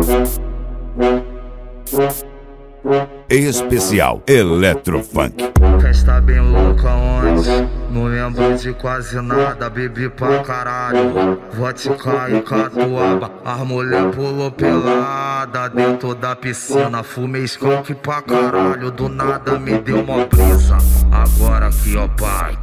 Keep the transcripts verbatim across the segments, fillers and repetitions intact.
Especial Eletrofunk. Festa bem louca onde? Não lembro de quase nada, bebi pra caralho. Vodka e catuaba, as mulher pulou pelada dentro da piscina. Fumei skunk pra caralho, do nada me deu uma brisa. Agora aqui ó pai,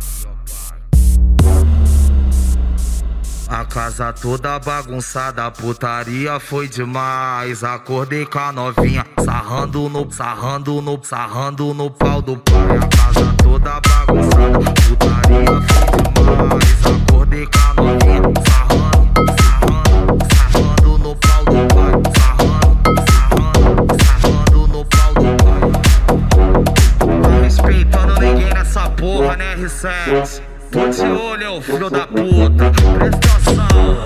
a casa toda bagunçada, a putaria foi demais. Acordei com a novinha, sarrando no, sarrando no, sarrando no pau do pai. A casa toda bagunçada, a putaria foi demais. Acordei com a novinha, sarrando, sarrando, sarrando no pau do pai. Sarrando, sarrando, sarrando no pau do pai. Tá respeitando ninguém nessa porra, né, R sete? Tô de olho, filho da puta, presta atenção.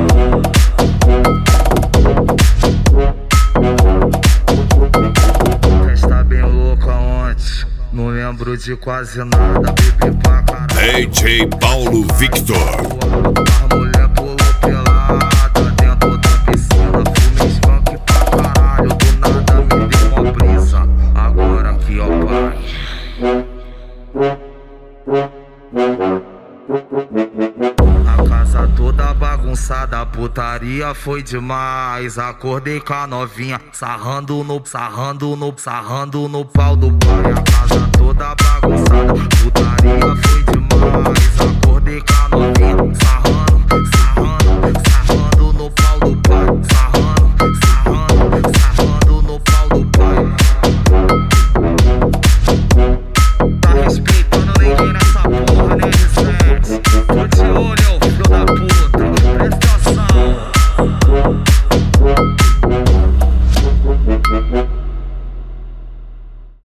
Festa bem louca ontem, não lembro de quase nada, bebi pra caralho. D J Paulo Victor. A mulher pulou pelada dentro da piscina. Fumei skunk pra caralho, do nada me deu uma brisa. Agora aqui ó pai, a casa toda bagunçada, a putaria foi demais. Acordei com a novinha, sarrando no, sarrando no, sarrando no pau do pai. A casa toda bagunçada, a putaria foi demais. Acordei com a novinha, sarrando, sarrando.